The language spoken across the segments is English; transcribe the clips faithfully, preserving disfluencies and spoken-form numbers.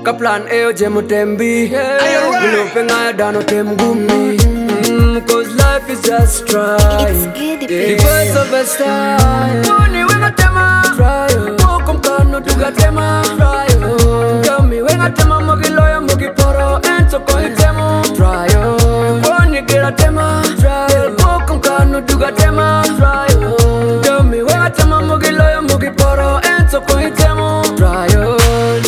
Kaplan eo jemu tembi Milupe ngaya dano tem gumi mm, Cause life is just trying. The birds of a star Muni wenga tema Tryo Mokum kano duga tema Tryo Kami wenga tema mogi loya mogi poro Ento koni temo Tryo Koni gira tema Tryo Mokum kano duga tema Tryo Kami wenga tema mogi loya mogi poro Ento koni temo Tryo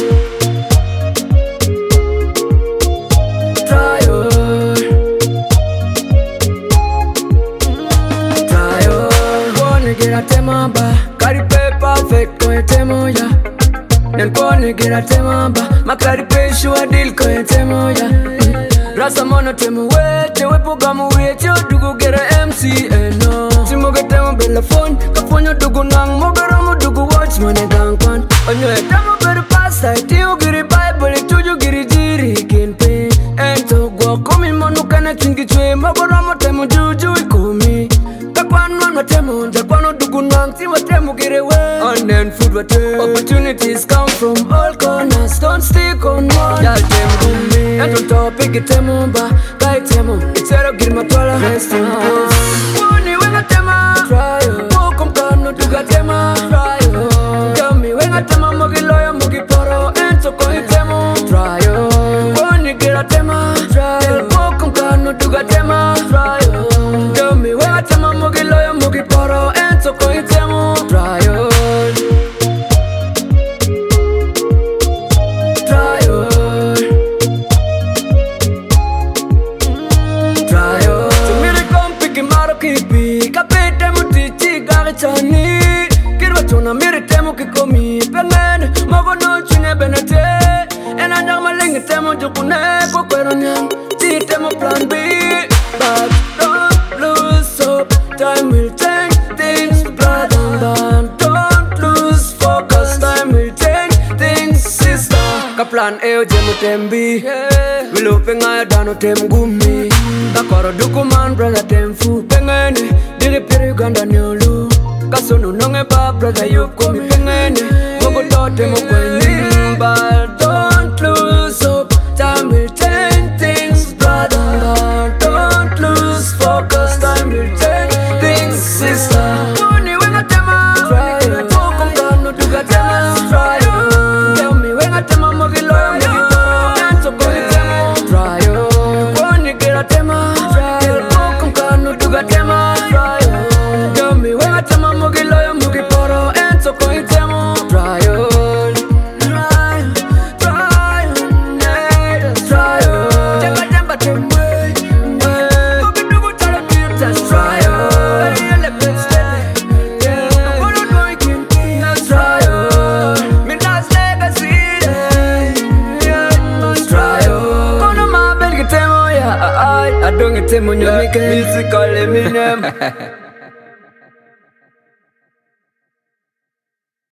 Gira tema ba, carry paper fake ko etemo ya. Nen kone gira tema ba, makari peshu adil ko etemo ya. Rasa mono temo we, te we pogamu we, te dugu gira M C eno. Timo ge temo bela phone, kafonyo dugu nang mogara mo dugu watch mane gangpan. Onyo etemo beri pasta, tiyo giri Bible, tuju giri jiri kinpe. Ento gwa komi monu kana chingi chwe, mogara mo temo juju ikumi. And then food what opportunities come from all corners. Don't stick on one. Y'all them gumbi. And on topic it temo ba, guy temo. It's a give my twala. Rest in peace. Money when I tema. Try yo. Mokum kano duga tema. Try yo. Tell me when I tema mogi loya mogi poro. Ento koi temo. Try yo. Money gira tema. Try yo. Mokum kano duga tema. Try yo. Tell me when I tema mogi loya mogi poro. Ento koi temo. Try yo. Chani, kirwa tuna miri temo kikomi pengen, mago no chine benete, ena nyama lengi temo jukune kwa kwero nyam, ti temo plan B, but don't lose hope, time will change things, brother, but don't lose focus, time will change things, sister. Kaplan eo jemu tembi, milupe ngaya dano tem gumi, kakoro dukuman brother tem fu pengene, diri piri ganda nyolu. Kasono nonge ba brother you komi pengene Mogo dote mo kwenye But don't lose hope Time will change things brother But don't lose focus Time will change things sister Money wenga tema Try it Mokum kano duga tema Try it Tell me wenga tema mogi loya mogi poro Ento koni temo Try it Money gira tema Try it Mokum kano duga tema Try it Tell me wenga tema mogi loya mogi poro Ento koi temo Try on Try on Try on yeah, Try on Jemba jemba temwe Mogi dugu tala kitas Try on Ele pestele Yeah Kono doi kinti Try on Mindas legacy Yeah Try on Kono ma belgi temo ya Adongi temo nyomike Musical Eminem